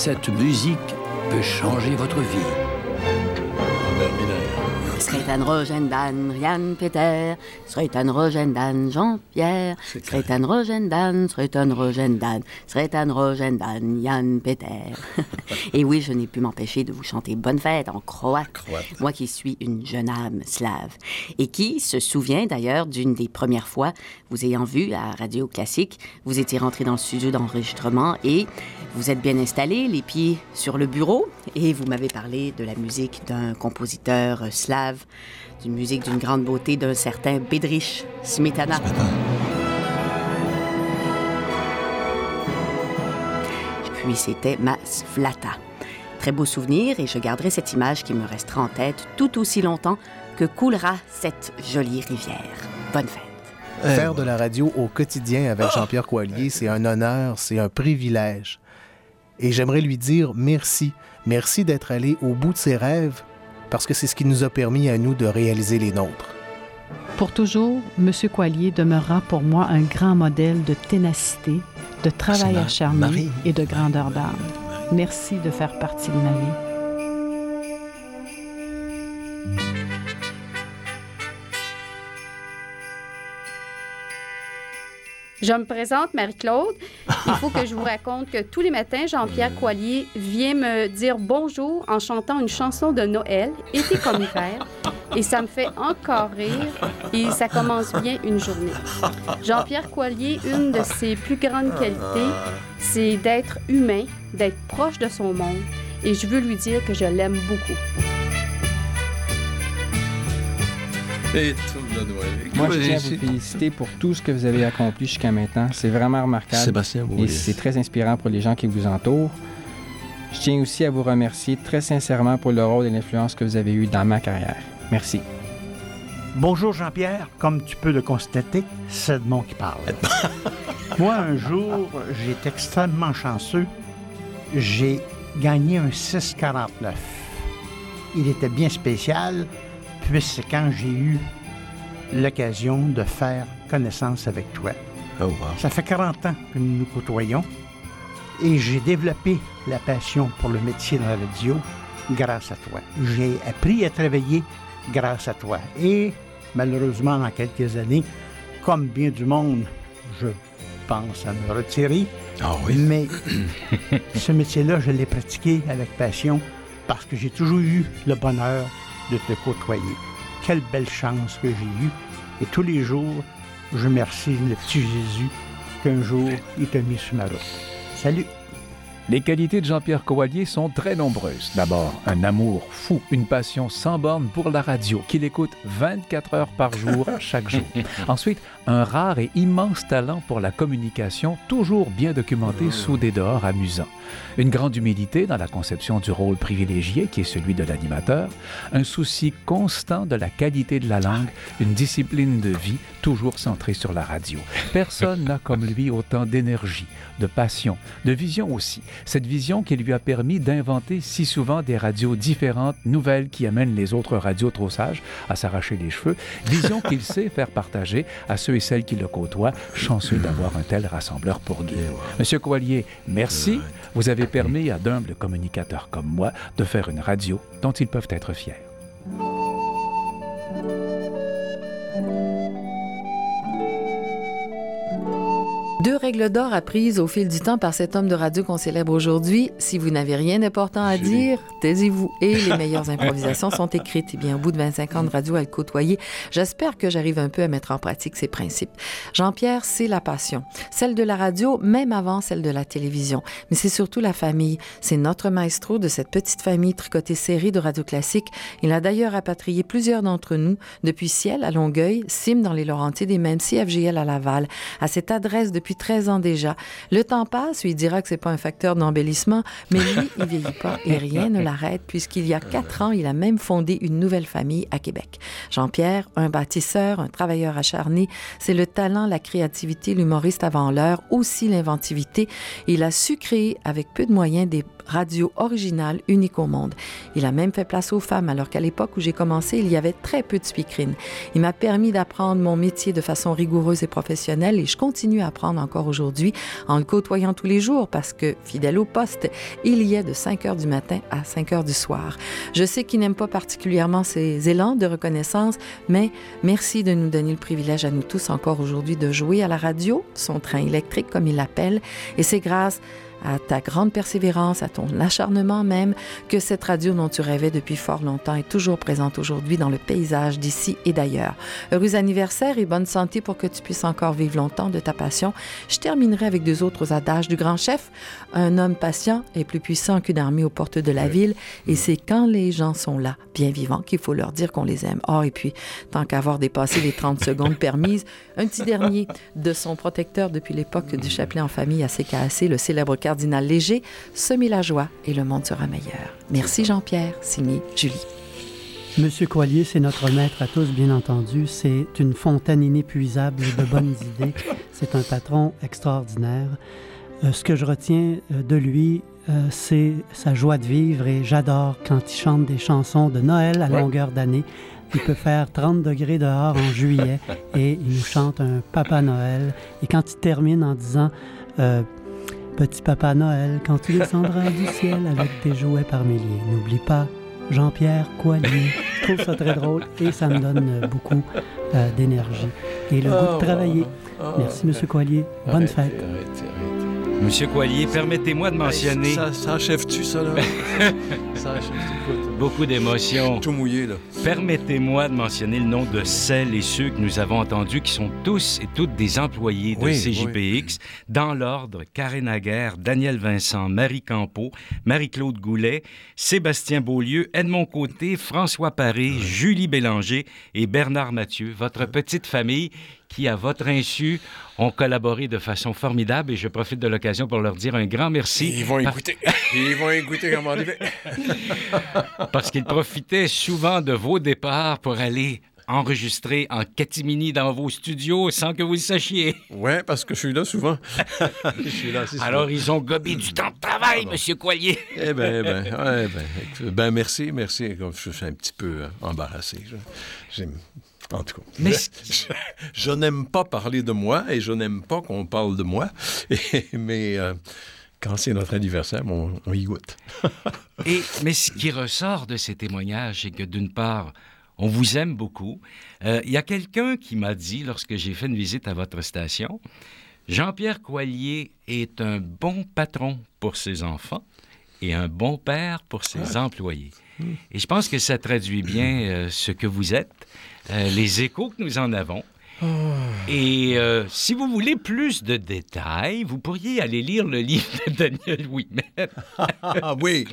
cette musique peut changer votre vie. Sretan Rogendan, Rian Peter, Sretan Rogendan, Jean-Pierre, Sretan Rogendan, Sretan Rogendan, Sretan Rogendan, Jan Peter. Et oui, je n'ai pu m'empêcher de vous chanter Bonne fête en croate. Moi qui suis une jeune âme slave. Et qui se souvient d'ailleurs d'une des premières fois vous ayant vu à Radio Classique. Vous étiez rentré dans le studio d'enregistrement et vous êtes bien installé, les pieds sur le bureau, et vous m'avez parlé de la musique d'un compositeur slave, d'une musique d'une grande beauté d'un certain Bedřich Smetana. Puis c'était ma Svlata. Très beau souvenir, et je garderai cette image qui me restera en tête tout aussi longtemps que coulera cette jolie rivière. Bonne fête. Faire de la radio au quotidien avec Jean-Pierre Coallier, c'est un honneur, c'est un privilège. Et j'aimerais lui dire merci. Merci d'être allé au bout de ses rêves, parce que c'est ce qui nous a permis à nous de réaliser les nôtres. Pour toujours, M. Coallier demeurera pour moi un grand modèle de ténacité, de travail acharné et de grandeur d'âme. Merci de faire partie de ma vie. Je me présente, Marie-Claude. Il faut que je vous raconte que tous les matins, Jean-Pierre Coallier vient me dire bonjour en chantant une chanson de Noël, été comme hiver, et ça me fait encore rire et ça commence bien une journée. Jean-Pierre Coallier, une de ses plus grandes qualités, c'est d'être humain, d'être proche de son monde, et je veux lui dire que je l'aime beaucoup. Moi, je tiens à vous féliciter pour tout ce que vous avez accompli jusqu'à maintenant. C'est vraiment remarquable. Sébastien Boulay. Et c'est très inspirant pour les gens qui vous entourent. Je tiens aussi à vous remercier très sincèrement pour le rôle et l'influence que vous avez eu dans ma carrière. Merci. Bonjour Jean-Pierre. Comme tu peux le constater, c'est Edmond qui parle. Moi, un jour, j'ai été extrêmement chanceux. J'ai gagné un 6,49. Il était bien spécial, puis c'est quand j'ai eu l'occasion de faire connaissance avec toi. Oh, wow. Ça fait 40 ans que nous nous côtoyons et j'ai développé la passion pour le métier de la radio grâce à toi. J'ai appris à travailler grâce à toi. Et malheureusement, dans quelques années, comme bien du monde, je pense à me retirer. Ah oui? Mais ce métier-là, je l'ai pratiqué avec passion parce que j'ai toujours eu le bonheur de te côtoyer. Quelle belle chance que j'ai eue. Et tous les jours, je remercie le petit Jésus qu'un jour, il t'a mis sur ma route. Salut! Les qualités de Jean-Pierre Coallier sont très nombreuses. D'abord, un amour fou, une passion sans borne pour la radio, qu'il écoute 24 heures par jour, chaque jour. Ensuite, un rare et immense talent pour la communication, toujours bien documenté sous des dehors amusants. Une grande humilité dans la conception du rôle privilégié qui est celui de l'animateur, un souci constant de la qualité de la langue, une discipline de vie toujours centrée sur la radio. Personne n'a comme lui autant d'énergie, de passion, de vision aussi. Cette vision qui lui a permis d'inventer si souvent des radios différentes, nouvelles, qui amènent les autres radios trop sages à s'arracher les cheveux. Vision qu'il sait faire partager à ceux et celles qui le côtoient, chanceux d'avoir un tel rassembleur pour guide. Monsieur Coallier, merci. Vous avez permis à d'humbles communicateurs comme moi de faire une radio dont ils peuvent être fiers. Deux règles d'or apprises au fil du temps par cet homme de radio qu'on célèbre aujourd'hui. Si vous n'avez rien d'important à dire, taisez-vous. Et les meilleures improvisations sont écrites. Eh bien, au bout de 25 ans de radio à le côtoyer, j'espère que j'arrive un peu à mettre en pratique ces principes. Jean-Pierre, c'est la passion. Celle de la radio, même avant celle de la télévision. Mais c'est surtout la famille. C'est notre maestro de cette petite famille tricotée serrée de Radio Classique. Il a d'ailleurs rapatrié plusieurs d'entre nous depuis Ciel à Longueuil, Sim dans les Laurentides et même CFGL à Laval. À cette adresse depuis 13 ans déjà. Le temps passe, lui dira que c'est pas un facteur d'embellissement, mais lui, il vieillit pas et rien ne l'arrête puisqu'il y a 4 ans, il a même fondé une nouvelle famille à Québec. Jean-Pierre, un bâtisseur, un travailleur acharné, c'est le talent, la créativité, l'humoriste avant l'heure, aussi l'inventivité. Il a su créer avec peu de moyens des radios originales uniques au monde. Il a même fait place aux femmes alors qu'à l'époque où j'ai commencé, il y avait très peu de speakerines. Il m'a permis d'apprendre mon métier de façon rigoureuse et professionnelle et je continue à apprendre apprendre encore aujourd'hui en le côtoyant tous les jours parce que, fidèle au poste, il y est de 5 heures du matin à 5 heures du soir. Je sais qu'il n'aime pas particulièrement ces élans de reconnaissance, mais merci de nous donner le privilège à nous tous encore aujourd'hui de jouer à la radio, son train électrique comme il l'appelle, et c'est grâce à ta grande persévérance, à ton acharnement même, que cette radio dont tu rêvais depuis fort longtemps est toujours présente aujourd'hui dans le paysage d'ici et d'ailleurs. Heureux anniversaire et bonne santé pour que tu puisses encore vivre longtemps de ta passion. Je terminerai avec 2 autres adages du grand chef. Un homme patient est plus puissant qu'une armée aux portes de la ville, et c'est quand les gens sont là, bien vivants, qu'il faut leur dire qu'on les aime. Oh, et puis, tant qu'avoir dépassé les 30 secondes permises, un petit dernier de son protecteur depuis l'époque du chapelet en famille à CKAC, le célèbre cardinal Léger, semez la joie et le monde sera meilleur. Merci Jean-Pierre, signé Julie. Monsieur Coallier, c'est notre maître à tous, bien entendu. C'est une fontaine inépuisable de bonnes idées. C'est un patron extraordinaire. Ce que je retiens de lui, c'est sa joie de vivre, et j'adore quand il chante des chansons de Noël à longueur d'année. Il peut faire 30 degrés dehors en juillet et il nous chante un Papa Noël. Et quand il termine en disant Petit Papa Noël, quand tu descendras du ciel avec tes jouets par milliers, n'oublie pas Jean-Pierre Coallier. Je trouve ça très drôle et ça me donne beaucoup d'énergie et le goût de travailler. Merci, Monsieur Coallier. Bonne fête. Monsieur Coallier, permettez-moi de mentionner... Ça achève-tu, ça, là? Ça achève-tu? Beaucoup d'émotions. Tout mouillé, là. Permettez-moi de mentionner le nom de celles et ceux que nous avons entendus, qui sont tous et toutes des employés de CJPX. Dans l'ordre, Karen Aguerre, Daniel Vincent, Marie Campeau, Marie-Claude Goulet, Sébastien Beaulieu, Edmond Côté, François Paré, Julie Bélanger et Bernard Mathieu, votre petite famille qui, à votre insu, ont collaboré de façon formidable, et je profite de l'occasion pour leur dire un grand merci. Ils vont écouter. Ils vont écouter comment on dit. Parce qu'ils profitaient souvent de vos départs pour aller enregistrer en catimini dans vos studios sans que vous le sachiez. Oui, parce que je suis là souvent. Je suis là assez souvent. Alors, ils ont gobé du temps de travail, Monsieur Coallier. Merci. Je suis un petit peu embarrassé. En tout cas, mais je n'aime pas parler de moi et je n'aime pas qu'on parle de moi, mais quand c'est notre anniversaire, on y goûte. Mais ce qui ressort de ces témoignages, c'est que d'une part, on vous aime beaucoup. Il y a quelqu'un qui m'a dit, lorsque j'ai fait une visite à votre station, Jean-Pierre Coallier est un bon patron pour ses enfants et un bon père pour ses employés. Et je pense que ça traduit bien ce que vous êtes, les échos que nous en avons. Et si vous voulez plus de détails, vous pourriez aller lire le livre de Daniel Ouimet. Oui.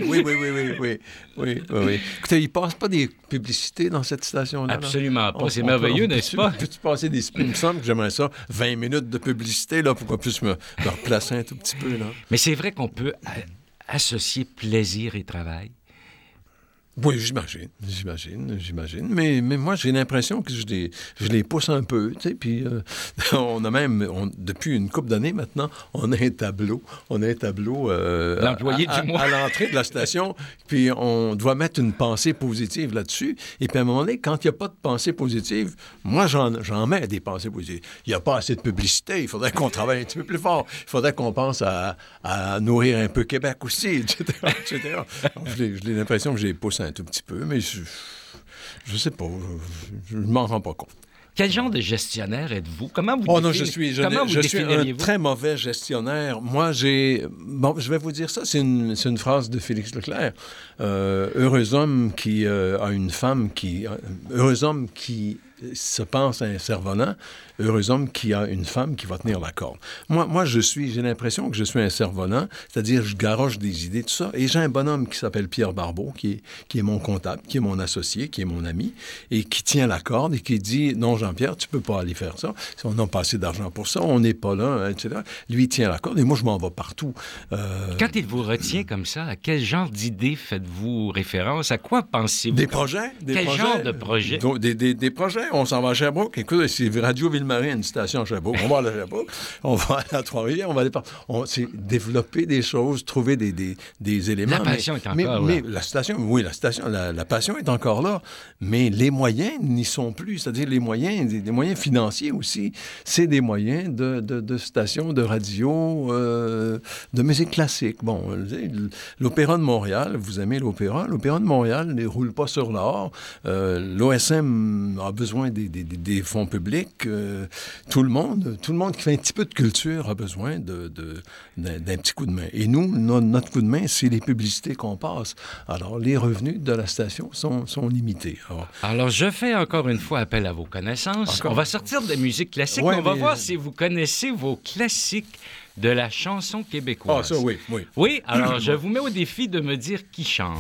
Écoutez, il ne passe pas des publicités dans cette station-là? Absolument pas. C'est merveilleux, n'est-ce pas? Peux-tu passer des... Il me semble que j'aimerais ça, 20 minutes de publicité, là, pour qu'on puisse me replacer un tout petit peu, là. Mais c'est vrai qu'on peut associer plaisir et travail. Oui, j'imagine. Mais moi, j'ai l'impression que je les pousse un peu, tu sais, puis on a même, depuis une couple d'années maintenant, on a un tableau l'employé du mois à l'entrée de la station, puis on doit mettre une pensée positive là-dessus, et puis à un moment donné, quand il n'y a pas de pensée positive, moi, j'en mets des pensées positives. Il n'y a pas assez de publicité, il faudrait qu'on travaille un petit peu plus fort, il faudrait qu'on pense à nourrir un peu Québec aussi, etc. Donc, j'ai l'impression que je les pousse un tout petit peu, mais je sais pas, je ne m'en rends pas compte. Quel genre de gestionnaire êtes-vous? Comment vous je suis un très mauvais gestionnaire. Moi, je vais vous dire ça, c'est une phrase de Félix Leclerc. Heureux homme qui a une femme qui... Heureux homme qui se pense un cerf-volant, heureux homme qui a une femme qui va tenir la corde. Moi, j'ai l'impression que je suis un cerf-volant, c'est-à-dire je garoche des idées, tout ça, et j'ai un bonhomme qui s'appelle Pierre Barbeau, qui est mon comptable, qui est mon associé, qui est mon ami, et qui tient la corde et qui dit « Non, Jean-Pierre, tu peux pas aller faire ça. On n'a pas assez d'argent pour ça, on n'est pas là, etc. » Lui, il tient la corde, et moi, je m'en vais partout. Quand il vous retient comme ça, à quel genre d'idées faites-vous référence? À quoi pensez-vous? Des projets. Quel genre de projets? Des projets. On s'en va à Sherbrooke. Écoute, c'est Radio Ville Anne-Marie a une station à Sherbrooke. On va aller à Sherbrooke, on va aller à Trois-Rivières, on va aller c'est développer des choses, trouver des éléments. La passion est encore là. Mais la station, oui, la passion est encore là, mais les moyens n'y sont plus. C'est-à-dire les moyens financiers aussi, c'est des moyens de stations de radio, de musique classique. Bon, l'Opéra de Montréal, vous aimez l'opéra de Montréal ne roule pas sur l'or. L'OSM a besoin des fonds publics. Tout le monde qui fait un petit peu de culture a besoin d'un petit coup de main. Et nous, notre coup de main, c'est les publicités qu'on passe. Alors, les revenus de la station sont limités. Alors, je fais encore une fois appel à vos connaissances. On va sortir de la musique classique, mais on va voir si vous connaissez vos classiques de la chanson québécoise. Ah, ça, oui. Oui, alors je vous mets au défi de me dire qui chante.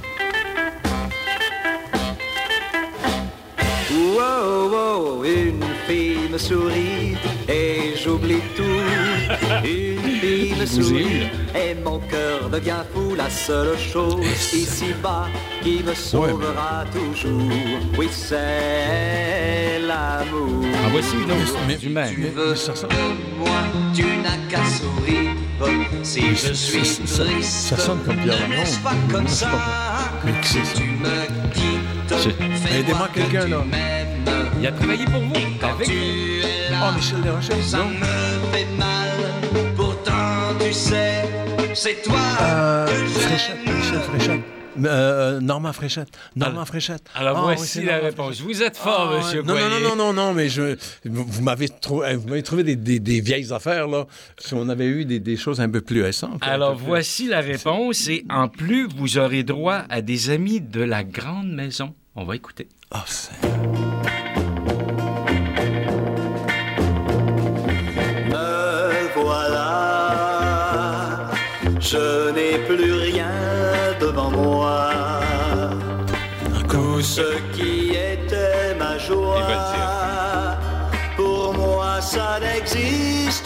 Wow, une fille me sourit et j'oublie tout. Une fille me sourit et mon cœur devient fou. La seule chose ici-bas qui me sauvera toujours, oui, c'est l'amour. En voici une autre du même. Tu veux de moi, tu n'as qu'à sourire. Si je suis triste, ça sonne comme Pierre Lanogne. Ne laisse pas comme ça. Tu me quittes. Aidez-moi quelqu'un, là. Il a travaillé pour vous. Avec Michel Desrochers. Ça me fait mal. Pourtant, tu sais, c'est toi que j'aime. Michel Fréchette. Normand Fréchette. Fréchette. Alors voici la réponse. Vous êtes fort, monsieur Coallier. Non, mais vous m'avez trouvé des vieilles affaires, là. Si on avait eu des choses un peu plus récentes. Alors voici la réponse. Et en plus, vous aurez droit à des amis de la grande maison. On va écouter. Me voilà, je n'ai plus rien devant moi. Tout ce qui était ma joie, pour moi ça n'existe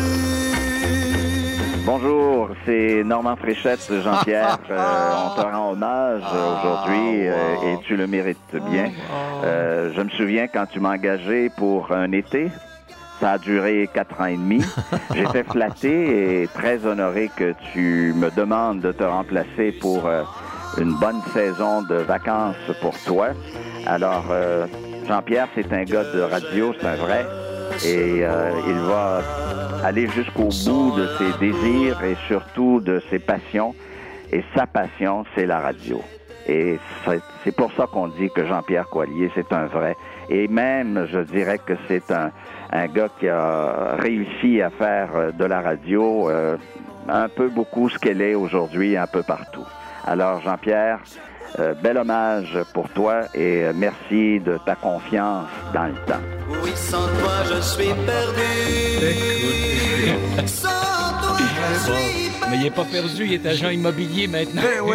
plus. Bonjour, c'est Normand Fréchette, Jean-Pierre. On te rend hommage aujourd'hui et tu le mérites bien. Je me souviens quand tu m'as engagé pour un été. Ça a duré 4 ans et demi. J'étais flatté et très honoré que tu me demandes de te remplacer pour une bonne saison de vacances pour toi. Alors, Jean-Pierre, c'est un gars de radio, c'est un vrai. Et il va aller jusqu'au bout de ses désirs et surtout de ses passions. Et sa passion, c'est la radio. Et c'est pour ça qu'on dit que Jean-Pierre Coallier, c'est un vrai. Et même, je dirais que c'est un gars qui a réussi à faire de la radio un peu beaucoup ce qu'elle est aujourd'hui, un peu partout. Alors, Jean-Pierre, bel hommage pour toi et merci de ta confiance dans le temps. Oui, sans toi, je suis perdu. Sans toi, je suis perdu. Mais il n'est pas perdu, il est agent immobilier maintenant. Oui.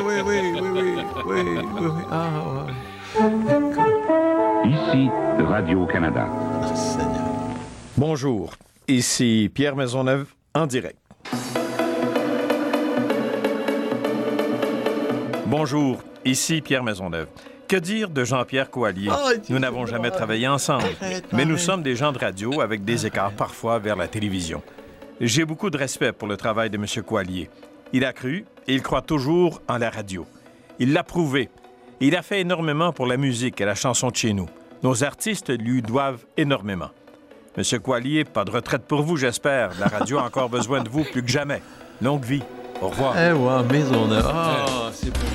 Ici, Radio-Canada. Bonjour, ici Pierre Maisonneuve en direct. Bonjour, ici Pierre Maisonneuve. Que dire de Jean-Pierre Coallier? Nous n'avons jamais travaillé ensemble, mais nous sommes des gens de radio avec des écarts parfois vers la télévision. J'ai beaucoup de respect pour le travail de M. Coallier. Il a cru et il croit toujours en la radio. Il l'a prouvé. Il a fait énormément pour la musique et la chanson de chez nous. Nos artistes lui doivent énormément. M. Coallier, pas de retraite pour vous, j'espère. La radio a encore besoin de vous plus que jamais. Longue vie. Au revoir. Maisonneuve. C'est beau.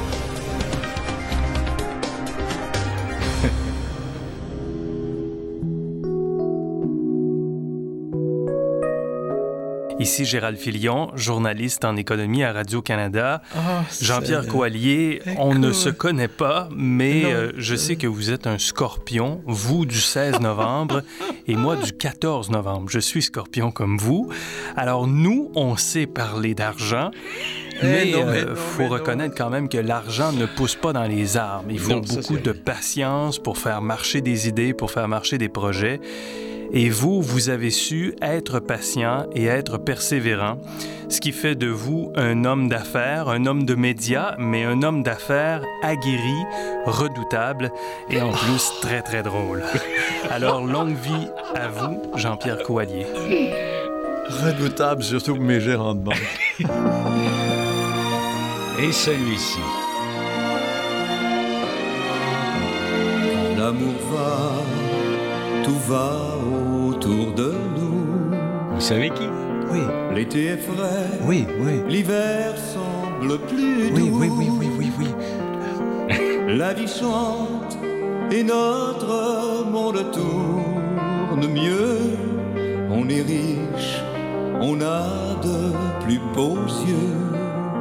Ici Gérald Filion, journaliste en économie à Radio-Canada. Jean-Pierre Coallier, on ne se connaît pas, mais je sais que vous êtes un scorpion, vous du 16 novembre et moi du 14 novembre. Je suis scorpion comme vous. Alors nous, on sait parler d'argent. Mais il faut reconnaître quand même que l'argent ne pousse pas dans les arbres. Il faut beaucoup de patience pour faire marcher des idées, pour faire marcher des projets. Et vous, vous avez su être patient et être persévérant, ce qui fait de vous un homme d'affaires, un homme de médias, mais un homme d'affaires aguerri, redoutable et en plus très, très drôle. Alors, longue vie à vous, Jean-Pierre Coallier. Redoutable, surtout pour mes gérants de banque. Et celui-ci. Quand l'amour va, tout va autour de nous. Vous savez qui? Oui. L'été est frais. Oui. L'hiver semble plus doux. Oui. La vie chante et notre monde tourne mieux. On est riche, on a de plus beaux yeux.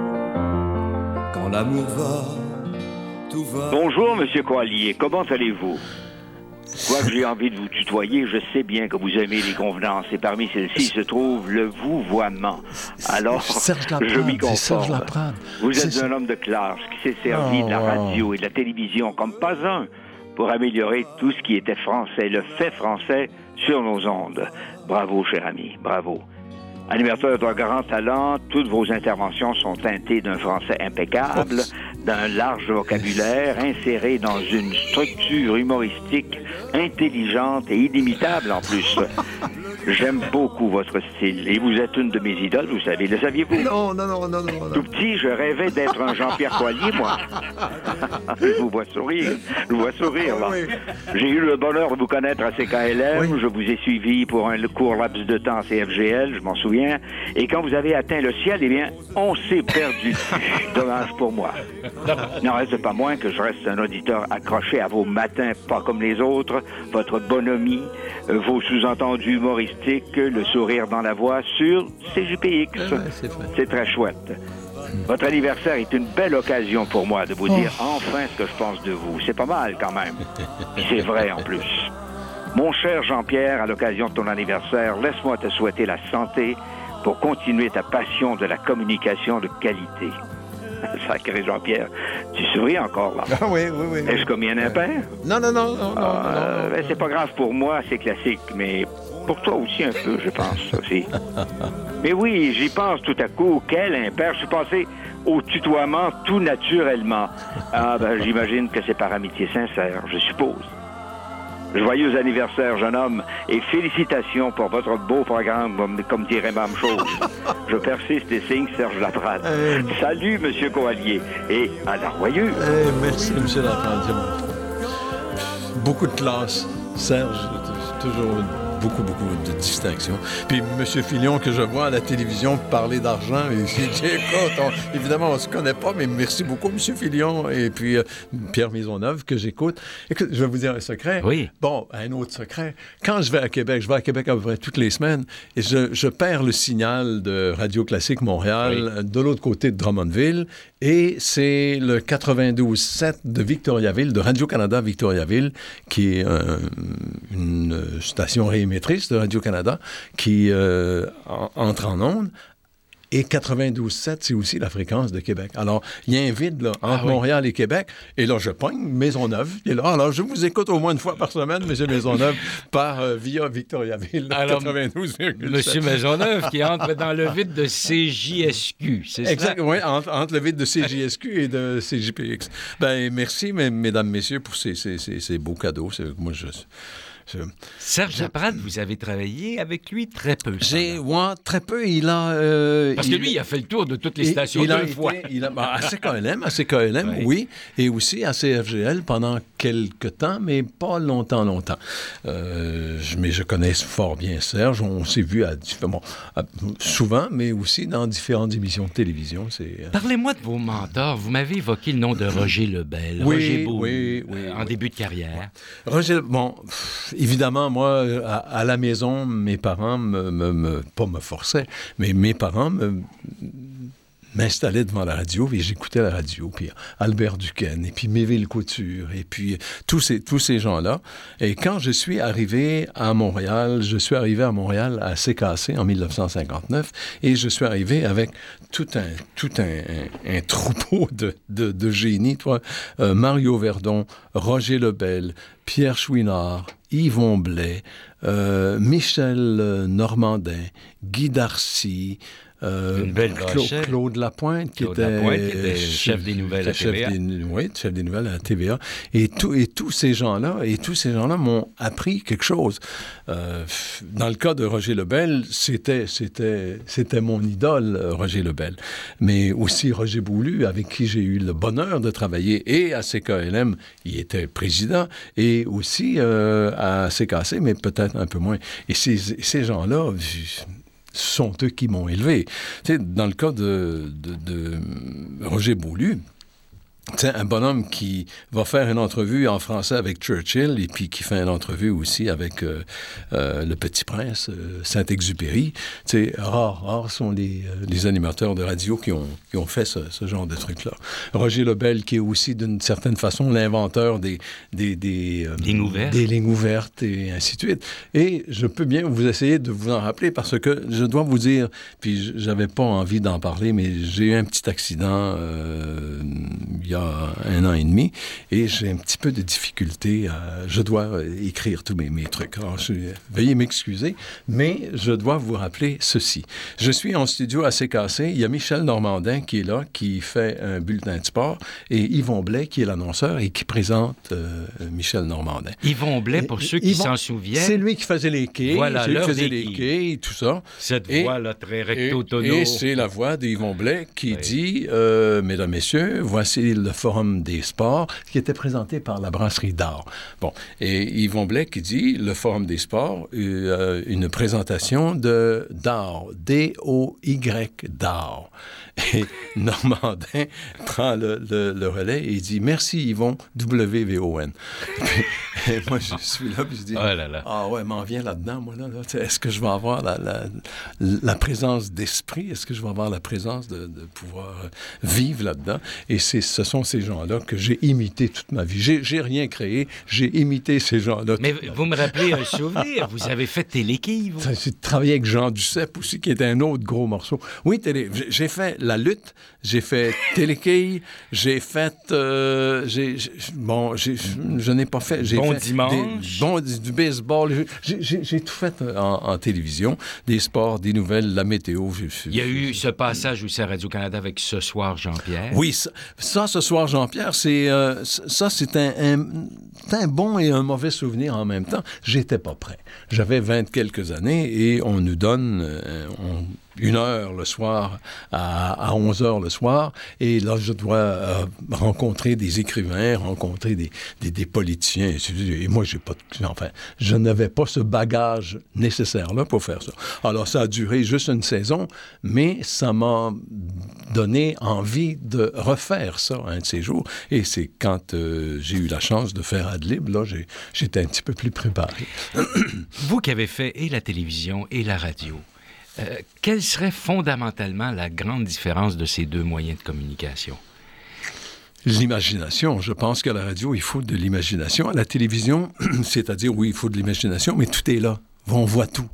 Quand l'amour va, tout va... Bonjour, Monsieur Coallier, comment allez-vous? Quoique j'ai envie de vous tutoyer, je sais bien que vous aimez les convenances et parmi celles-ci se trouve le vouvoiement. Alors, je m'y conforme. Vous êtes un homme de classe qui s'est servi de la radio et de la télévision comme pas un pour améliorer tout ce qui était français, le fait français sur nos ondes. Bravo, cher ami, bravo. Animateur d'un grand talent, toutes vos interventions sont teintées d'un français impeccable, d'un large vocabulaire inséré dans une structure humoristique intelligente et inimitable en plus. J'aime beaucoup votre style et vous êtes une de mes idoles, vous savez, le saviez-vous? Non. Tout petit, je rêvais d'être un Jean-Pierre Coallier, moi. Je vous vois sourire, là. J'ai eu le bonheur de vous connaître à CKLM, je vous ai suivi pour un court laps de temps à CFGL, je m'en souviens, et quand vous avez atteint le ciel, eh bien, on s'est perdu. Dommage pour moi. Il n'en reste pas moins que je reste un auditeur accroché à vos matins, pas comme les autres, votre bonhomie, vos sous-entendus humoristiques, le sourire dans la voix sur CJPX. C'est très chouette. Votre anniversaire est une belle occasion pour moi de vous dire enfin ce que je pense de vous. C'est pas mal quand même. Puis c'est vrai en plus. Mon cher Jean-Pierre, à l'occasion de ton anniversaire, laisse-moi te souhaiter la santé pour continuer ta passion de la communication de qualité. Sacré Jean-Pierre, tu souris encore, là. Ah oui. Est-ce comme un impair? Non. C'est pas grave pour moi, c'est classique, mais pour toi aussi un peu, je pense, aussi. Mais oui, j'y pense tout à coup. Quel impair! Je suis passé au tutoiement tout naturellement. J'imagine que c'est par amitié sincère, je suppose. Joyeux anniversaire, jeune homme, et félicitations pour votre beau programme, comme dirait Mme Chose. Je persiste et signe Serge Laprade. Salut, Monsieur Coallier, et à la joyeuse. Merci, Monsieur Laprade. Beaucoup de classe. Serge, toujours beaucoup de distinction. Puis M. Filion, que je vois à la télévision parler d'argent, et écoute, évidemment, on se connaît pas, mais merci beaucoup, M. Filion, et puis Pierre Maisonneuve, que j'écoute. Écoute, je vais vous dire un secret. Oui. Bon, un autre secret. Quand je vais à Québec, à peu près toutes les semaines, et je perds le signal de Radio Classique Montréal de l'autre côté de Drummondville, et c'est le 92.7 de Victoriaville, de Radio-Canada Victoriaville, qui est une station réémettrice de Radio-Canada, qui entre en ondes. Et 92.7, c'est aussi la fréquence de Québec. Alors, il y a un vide là, entre Montréal et Québec. Et là, je pogne Maisonneuve. Et là, alors, je vous écoute au moins une fois par semaine, M. Maisonneuve, via Victoriaville, 92,7. M. Maisonneuve qui entre dans le vide de CJSQ, c'est ça? Exact, oui, entre le vide de CJSQ et de CJPX. Merci, mesdames, messieurs, pour ces beaux cadeaux. Moi, Serge Laprade, vous avez travaillé avec lui très peu. Très peu. Il a... Parce que lui, il a fait le tour de toutes les stations deux fois. À CKLM, oui, et aussi à CFGL pendant quelques temps, mais pas longtemps. Mais je connais fort bien Serge. On s'est vu souvent, mais aussi dans différentes émissions de télévision. Parlez-moi de vos mentors. Vous m'avez évoqué le nom de Roger Lebel, Roger Beau, en début de carrière. Roger, évidemment, moi, à la maison, mes parents pas me forçaient, mais mes parents m'installais devant la radio et j'écoutais la radio, puis Albert Duquesne, et puis Méville Couture, et puis tous ces gens-là. Et quand je suis arrivé à Montréal à CKC en 1959, et je suis arrivé avec tout un troupeau de génies, Mario Verdon, Roger Lebel, Pierre Chouinard, Yvon Blais, Michel Normandin, Guy Darcy, Claude Lapointe, qui était chef des nouvelles à TVA. Chef des nouvelles à la TVA. Et tous ces gens-là m'ont appris quelque chose. Dans le cas de Roger Lebel, c'était mon idole, Roger Lebel. Mais aussi Roger Beaulieu, avec qui j'ai eu le bonheur de travailler, et à CKLM, il était président, et aussi à CKC, mais peut-être un peu moins. Et ces gens-là sont eux qui m'ont élevé. Tu sais, dans le cas de Roger Beaulieu, c'est un bonhomme qui va faire une entrevue en français avec Churchill et puis qui fait une entrevue aussi avec le Petit Prince, Saint-Exupéry. Tu sais, rares sont les animateurs de radio qui ont fait ce genre de truc-là. Roger Lebel, qui est aussi d'une certaine façon l'inventeur des lignes ouvertes et ainsi de suite. Et je peux bien vous essayer de vous en rappeler parce que je dois vous dire, puis j'avais pas envie d'en parler, mais j'ai eu un petit accident il y a 1 an et demi, et j'ai un petit peu de difficulté. Je dois écrire tous mes trucs. Alors, veuillez m'excuser, mais je dois vous rappeler ceci. Je suis en studio à CKC. Il y a Michel Normandin qui est là, qui fait un bulletin de sport, et Yvon Blais, qui est l'annonceur et qui présente Michel Normandin. Yvon Blais, pour ceux qui s'en souviennent. C'est lui qui faisait les quais. Voilà, c'est lui qui faisait les quais et tout ça. Cette voix-là, très recto-tono. Et c'est la voix d'Yvon Blais qui dit, mesdames, messieurs, voici le Forum des sports, qui était présenté par la brasserie d'art. Bon, et Yvon Blais qui dit, le Forum des sports, une présentation d'art, D-O-Y, d'art. Et Normandin prend le relais et il dit, merci Yvon, W-V-O-N. Et moi, je suis là, puis je dis, ah ouais, m'en viens là-dedans, moi, là. Est-ce que je vais avoir la présence d'esprit? Est-ce que je vais avoir la présence de pouvoir vivre là-dedans? Et ce sont ces gens-là que j'ai imités toute ma vie. J'ai rien créé, j'ai imité ces gens-là. Mais vous me rappelez un souvenir, vous avez fait Téléquille, vous? J'ai travaillé avec Jean Duceppe aussi, qui était un autre gros morceau. Oui, j'ai fait la lutte, j'ai fait Téléquille, j'ai fait... je n'ai pas fait... Du baseball. J'ai tout fait en télévision, des sports, des nouvelles, la météo. Il y a eu ce passage aussi à Radio-Canada avec Ce soir Jean-Pierre. Oui, ça Ce soir Jean-Pierre, c'est un bon et un mauvais souvenir en même temps. J'étais pas prêt. J'avais 20 quelques années et on nous donne 1 heure le soir à 11 heures le soir, et là, je dois rencontrer des écrivains, rencontrer des politiciens, et moi, je n'avais pas ce bagage nécessaire-là pour faire ça. Alors, ça a duré juste une saison, mais ça m'a donné envie de refaire ça un de ces jours, et c'est quand j'ai eu la chance de faire Ad-Lib, là, j'étais un petit peu plus préparé. Vous qui avez fait et la télévision et la radio, quelle serait fondamentalement la grande différence de ces deux moyens de communication? L'imagination. Je pense qu'à la radio, il faut de l'imagination. À la télévision, c'est-à-dire, oui, il faut de l'imagination, mais tout est là. On voit tout.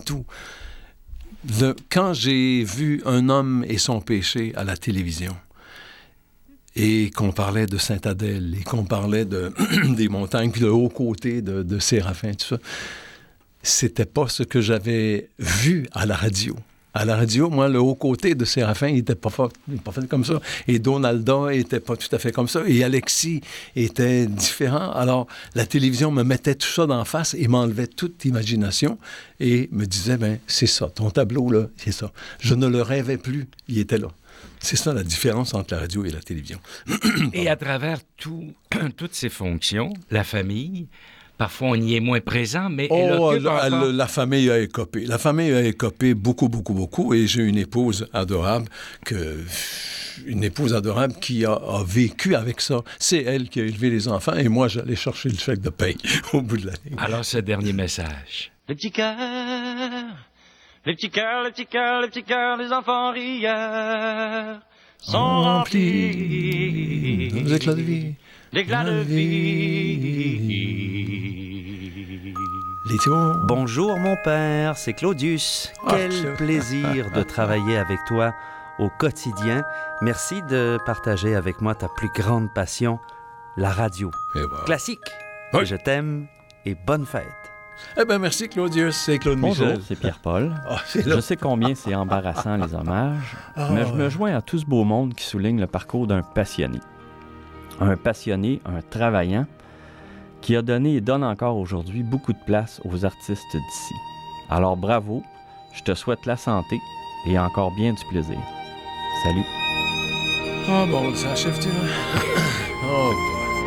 Quand j'ai vu Un homme et son péché à la télévision, et qu'on parlait de Sainte-Adèle, et qu'on parlait des montagnes, puis le haut côté de Séraphin, tout ça, c'était pas ce que j'avais vu à la radio. À la radio, moi, le haut côté de Séraphin, il n'était pas fait comme ça. Et Donalda n'était pas tout à fait comme ça. Et Alexis était différent. Alors, la télévision me mettait tout ça d'en face et m'enlevait toute imagination et me disait, c'est ça, ton tableau, là, c'est ça. Je ne le rêvais plus, il était là. C'est ça la différence entre la radio et la télévision. Et à travers toutes ces fonctions, la famille... Parfois, on y est moins présent, mais la famille a écopé. La famille a écopé beaucoup, beaucoup, beaucoup. Et j'ai une épouse adorable qui a vécu avec ça. C'est elle qui a élevé les enfants et moi, j'allais chercher le chèque de paye au bout de l'année. Alors, ce dernier message. Les petits cœurs, les petits cœurs, les petits cœurs, les petits cœurs, les enfants rieurs. sont remplis d'éclats de vie. D'éclats de vie. Bonjour mon père, c'est Claudius. Quel plaisir de travailler avec toi au quotidien. Merci de partager avec moi ta plus grande passion, la radio. Classique. Oui. Je t'aime et bonne fête. Eh bien, merci Claudius, c'est Claude Bonjour, Michel. c'est Pierre-Paul. Je sais combien c'est embarrassant les hommages, mais je me joins à tout ce beau monde qui souligne le parcours d'un passionné. Un passionné, un travaillant, qui a donné et donne encore aujourd'hui beaucoup de place aux artistes d'ici. Alors bravo, je te souhaite la santé et encore bien du plaisir. Salut. Oh bon, ça achève-tu là? Oh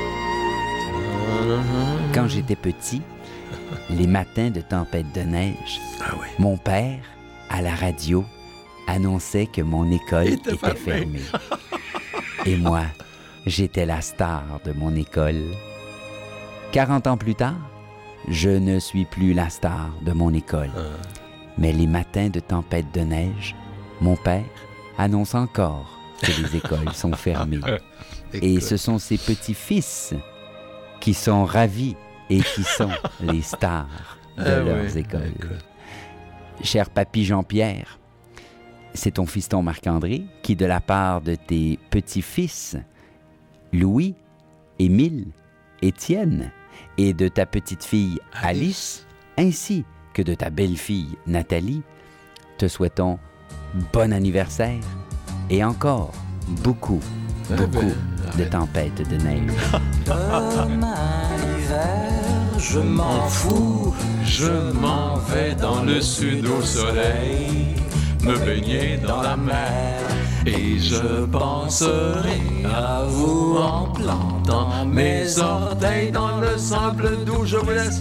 boy. Quand j'étais petit, les matins de tempête de neige, mon père, à la radio, annonçait que mon école était fermée. Et moi, j'étais la star de mon école. 40 ans plus tard, je ne suis plus la star de mon école. Mais les matins de tempête de neige, mon père annonce encore que les écoles sont fermées. Et ce sont ses petits-fils qui sont ravis et qui sont les stars de leurs écoles. Cher papy Jean-Pierre, c'est ton fiston Marc-André qui, de la part de tes petits-fils, Louis, Émile, Étienne, et de ta petite-fille Alice, ainsi que de ta belle-fille Nathalie, te souhaitons bon anniversaire et encore beaucoup de tempêtes de neige. Comme un hiver, je m'en fous, je m'en vais dans le sud au soleil, me baigner dans la mer. Et je penserai à vous en plantant mes orteils dans le sable doux. Je vous laisse.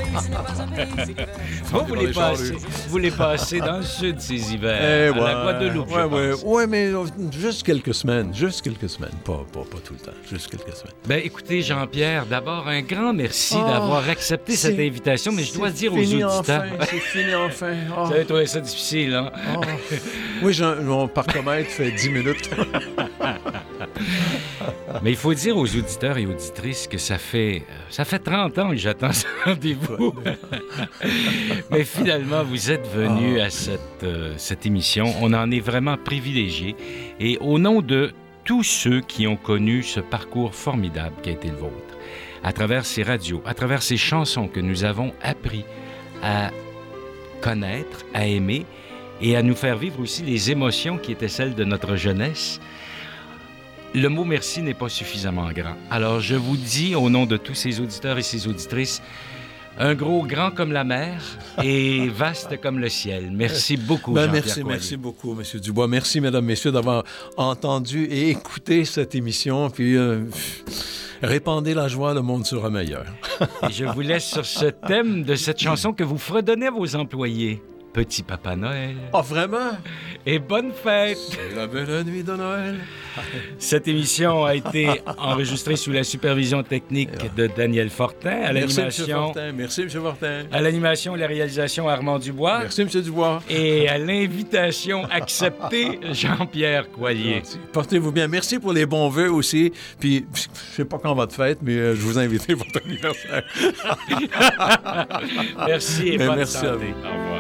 Vous voulez passer dans le sud ces hivers, à la Guadeloupe, Ouais, mais juste quelques semaines. Pas tout le temps, juste quelques semaines. Ben, écoutez, Jean-Pierre, d'abord, un grand merci d'avoir accepté cette invitation, mais je dois dire aux auditeurs... C'est fini enfin. Vous avez trouvé ça difficile, hein? Oui, mon parcomètre fait 10 minutes. Mais il faut dire aux auditeurs et auditrices que ça fait 30 ans que j'attends ce rendez-vous. Mais finalement, vous êtes venus à cette émission. On en est vraiment privilégiés. Et au nom de tous ceux qui ont connu ce parcours formidable qui a été le vôtre, à travers ces radios, à travers ces chansons que nous avons appris à connaître, à aimer, et à nous faire vivre aussi les émotions qui étaient celles de notre jeunesse, le mot merci n'est pas suffisamment grand. Alors, je vous dis, au nom de tous ces auditeurs et ces auditrices, un gros grand comme la mer et vaste comme le ciel. Merci beaucoup, Jean-Pierre Coallier. Merci beaucoup, M. Dubois. Merci, mesdames, messieurs, d'avoir entendu et écouté cette émission. Puis, répandez la joie, le monde sera meilleur. Et je vous laisse sur ce thème de cette chanson que vous fredonnez à vos employés. Petit Papa Noël. Oh, vraiment? Et bonne fête! C'est la belle nuit de Noël. Cette émission a été enregistrée sous la supervision technique de Daniel Fortin. À l'animation... Merci, M. Fortin. À l'animation et la réalisation, Armand Dubois. Merci, M. Dubois. Et à l'invitation acceptée, Jean-Pierre Coallier. Portez-vous bien. Merci pour les bons vœux aussi. Puis, je sais pas quand votre fête, mais je vous invite à votre anniversaire. Merci et bonne merci santé. À vous. Au revoir.